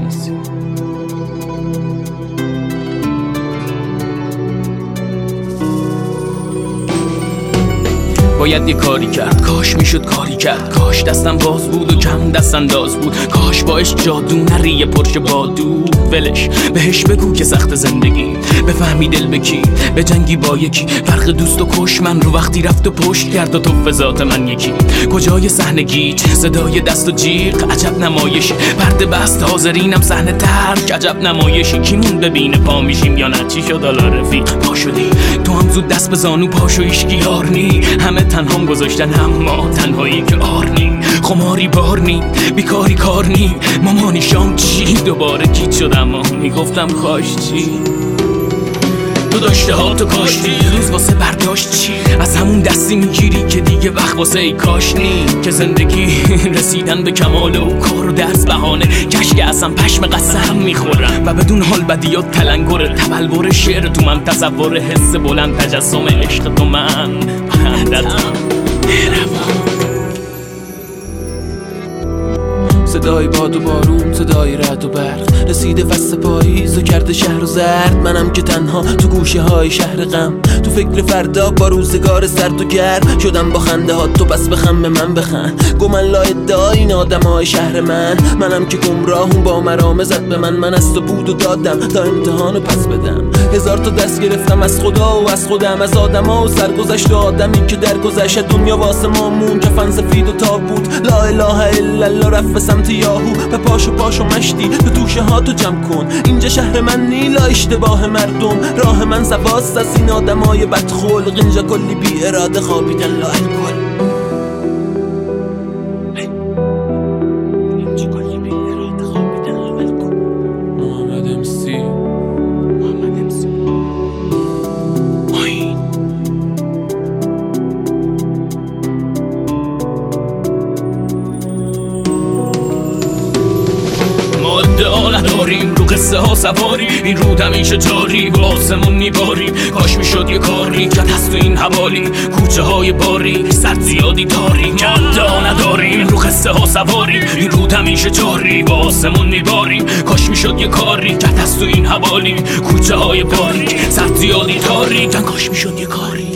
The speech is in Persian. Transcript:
نیستی. باید یه کاری کرد، کاش میشد کاری کرد، کاش دستم باز بود و کم دست انداز بود، کاش باش جادو نری یه پرش بادو ولش بهش بگو که سخت زندگی، بفهمی دل بکی به جنگی با یکی، فرق دوست و کش من رو وقتی رفت و پشت کرد و تو فضات من یکی، کجای صحنه گیج صدای دست و جیغ عجب نمایشی، پرده بست حاضرینم صحنه ترک عجب نمایشی، کیمون ببینه پا میشیم یا نه چی شد حالا رفیق پا شدی تو هم زود دست به زانو پاشو ایشکی یارنی، همه تنهام گذاشتن اما تنهایی که آرنی، خماری بارنی بیکاری کارنی، مامانی شام چی دوباره گیت شدم اما میگفتم کاش چی، تو داشته ها تو کاشتی روز واسه برداشت چی، از همون دستی میگیری که دیگه وقت واسه ای کاش نی، که زندگی رسیدن به کمال و کار و درس بهانه، کشک اصلا پشم قسم میخورم و بدون حال بدیات تلنگر تبلور شعر تو من، تصور حس بلند تجسم عشق تو من صدای باد و بارون، صدای رعد و برق، رسیده فصل پاییز و کرده شهر و زرد، منم که تنها تو گوشه های شهر غم، تو فکر فردا با روزگار سرد و گرم، شدم با خنده ها تو بس بخم به من بخند، گمن لا ادعا این آدم های شهر منم که گمراهون با مرامه زد به من از تو بود و دادم تا امتحانو پس بدم، هزار تا دست گرفتم از خدا و از خودم، از آدم ها و سرگذشت و آدمی که درگذشت، دنیا واسه مامون کفن سفید و تابوت، لا اله الا الله رفت به سمت یاهو، به پاشو مشتی تو توشه ها تو جمع کن، اینجا شهر من نیلا اشتباه مردم، راه من سواست از این آدم های بدخلق، اینجا کلی بی اراده خوابیدن لا الکل. نداریم رو قصه ها سواری، این رود همیشه جاری با آسمون میباریم، کاش میشد یه کاری که هست تو این حوالی، کوچه های باری سرد زیادی داریم، ادعا نداریم رو قصه ها سواری، این رود همیشه جاری با آسمون میباریم، کاش میشد یه کاری که هست تو این حوالی، کوچه های باری سرد زیادی داریم، کاش میشد یه کاری